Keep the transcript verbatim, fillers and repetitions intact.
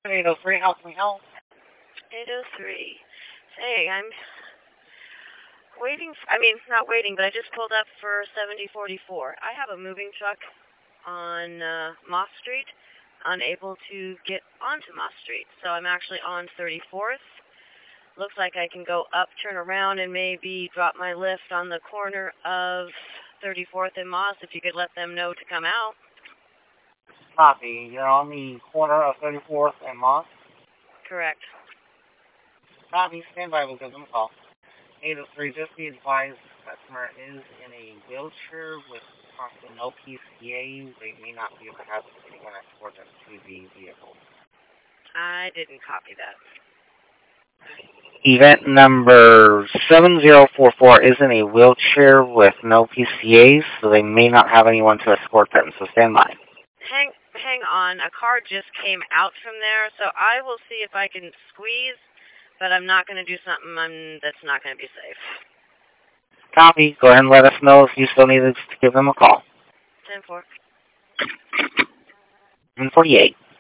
eight oh three, how can we help? eight oh three. Hey, I'm waiting, I mean, not waiting, but I just pulled up for seventy forty-four. I have a moving truck on uh, Moss Street, unable to get onto Moss Street. So I'm actually on thirty-fourth. Looks like I can go up, turn around, and maybe drop my lift on the corner of thirty-fourth and Moss if you could let them know to come out. Copy. You're on the corner of thirty-fourth and Moss? Correct. Copy. Stand by. We'll give them a call. eight oh three, just be advised, the customer is in a wheelchair with possibly no P C A. They may not be able to have anyone escort them to the vehicle. I didn't copy that. Event number seven zero four four is in a wheelchair with no P C As, so they may not have anyone to escort them, so stand by. Hang, hang on. A car just came out from there, so I will see if I can squeeze, but I'm not going to do something I'm, that's not going to be safe. Copy. Go ahead and let us know if you still need to give them a call. ten four. ten forty-eight.